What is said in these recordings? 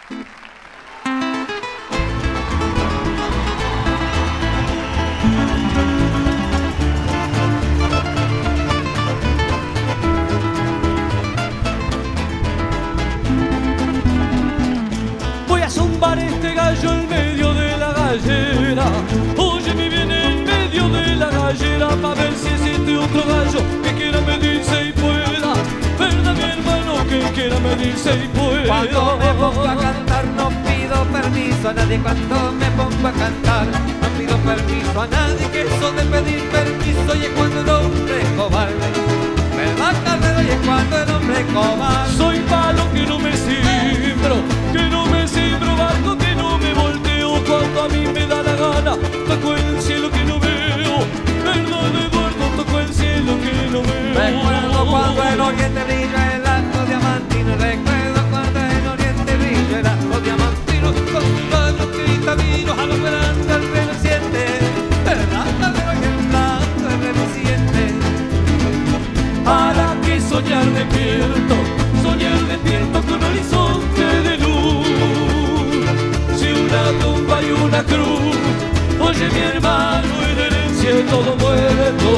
Voy a zumbar este gallo en medio de la gallera. Oye, me viene en medio de la gallera pa' ver si existe otro gallo que quiera medirse y pueda. ¿Verdad, mi hermano, que quiera medirse y pueda? Cuando me pongo a cantar no pido permiso a nadie. Cuando me pongo a cantar no pido permiso a nadie. Que eso de pedir permiso y es cuando el hombre es cobarde. ¿Verdad, Carrero? Y es cuando el hombre es cobarde. Soy palo que no me cimbro, barco que no me volteo. Cuando a mí me da la gana, toco el cielo que no veo. Verdad, Eduardo, toco el cielo que no veo. Recuerdo cuando el oriente brilla el arco diamantino. Recuerdo cuando el oriente brilla el arco diamantino. Con sus labios cristalinos a lo grande al reluciente. ¿Verdad, Carrero? Y el blanco es reluciente. ¿Para qué soñar despierto? Soñar despierto con horizonte de luz. Si una tumba y una cruz, oye mi hermano, en herencia de todo muerto.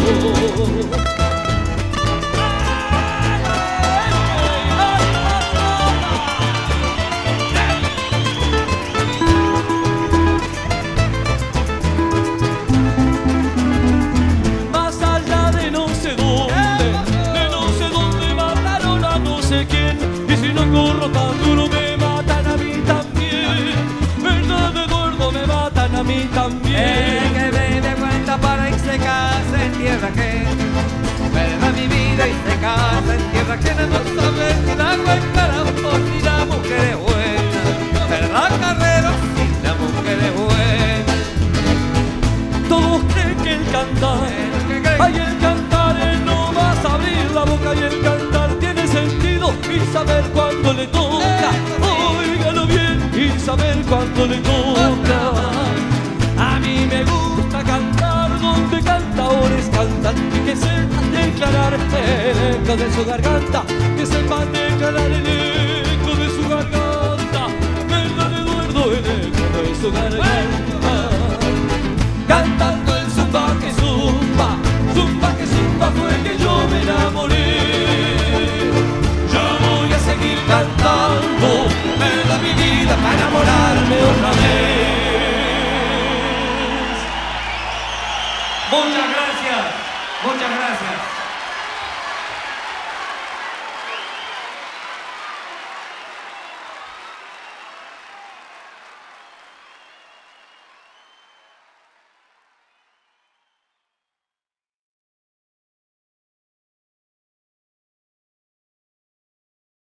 Más allá de no sé dónde mataron a no sé quién. Y si no corro tan duro me matan a mí también. ¿Verdad, Eduardo? Me matan a mí también. Que me dé cuenta para irse casa en tierra que verdad mi vida y se casa en tierra que no sabe si la cuenta la amor ni la mujer es buena. ¿Verdad, Carrero? Si la mujer es buena. Todos creen que el cantar, ay, el cantar es no vas a abrir la boca y el cantar tiene sentido y saber cuándo le toca. Óigalo bien y saber cuándo le toca. A mí me gusta cantar donde cantadores cantan y que sepan declarar el eco de su garganta, que sepan declarar el eco de su garganta. ¿Verdad, Eduardo? El eco de su garganta. Cantando el zumba que zumba, zumba que zumba fue que yo me enamoré. Yo voy a seguir cantando, me da mi vida para enamorarme otra vez. Muchas gracias.